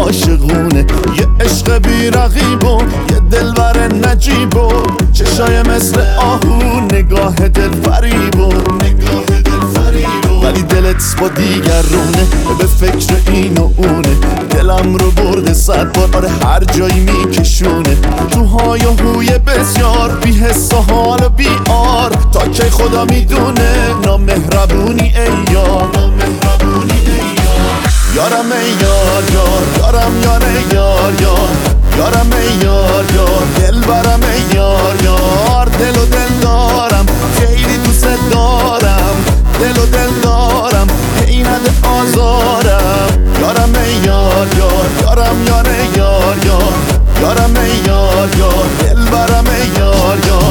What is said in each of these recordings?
عاشقونه، یه عشق بی رقیب و یه دلبر نجیب و چشای مثل آهو، نگاه دل فریب و ولی دلت با دیگرونه، به فکر این و اونه. دلم رو برده 100 بار، آره هر جایی میکشونه. تو های و هوی بسیار، بی حس و حال و بی آر. تا کی خدا میدونه، نامهربونی ای یار، یارم ای یار یار، یارم یاره یار یار، یارم ای یار یار، دلبرم ای یار یار. دل و دل دارم، خیلی دوست دارم، دل و دل دارم، هی نده آزارم. یارم ای یار یار، یارم یاره یار یار، یارم ای یار یار، دلبرم ای یار یار.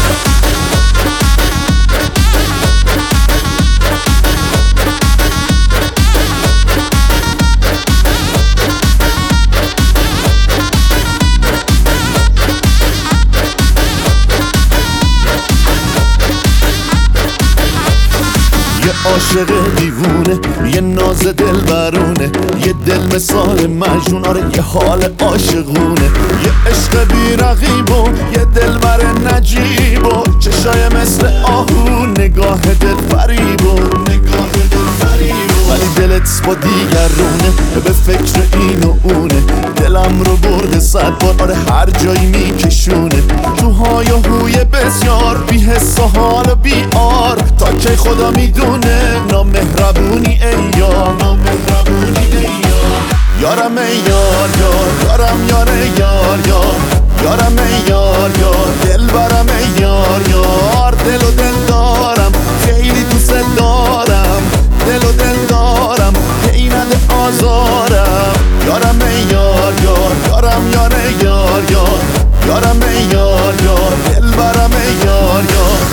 یه عاشق دیوونه، یه ناز دل برونه، یه دل مثال مجنون، آره یه حال عاشقونه. یه عشق بی رقیب و یه دلبر نجیب و چشای مثل آهو، نگاه دل فریب و ولی دلت با دیگرونه، به فکر این و اونه. دلم رو برده 100 بار، آره هر جایی میکشونه. تو های و هوی بسیار، بی حس و حال و بی آر. تا کی خدا میدونه، نامهربونی ای یار، یارم ای یار یار، یارم یاره یار یار، یارم ای یار یار، دلبرم ای یار یار. دل و دل دارم، خیلی دوست دارم، دل و دل دارم، هی نده آزارم. یارم ای یار یار، یارم یاره یار یار، یارم ای یار یار، دلبرم ای یار یار.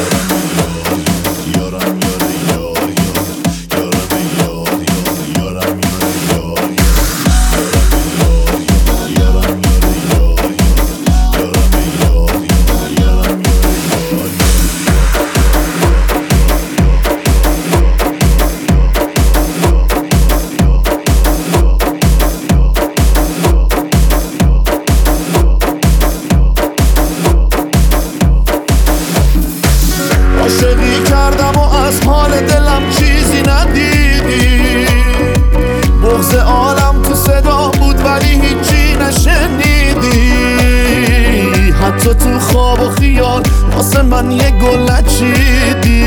عاشقی کردم و از حال دلم چیزی ندیدی. بغض عالم تو صدا بود ولی هیچی نشنیدی. حتی تو خواب و خیال واسه من یه گل نچیدی.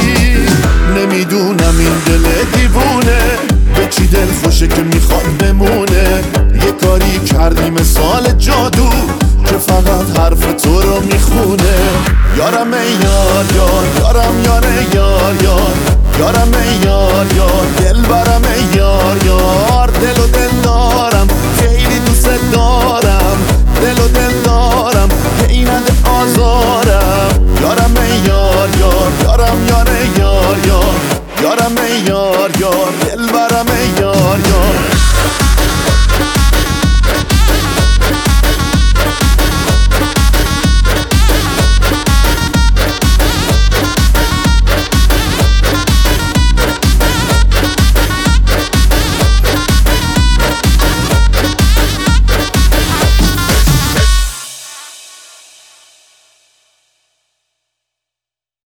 نمیدونم این دل دیوونه به چی دل خوشه که میخواد بمونه.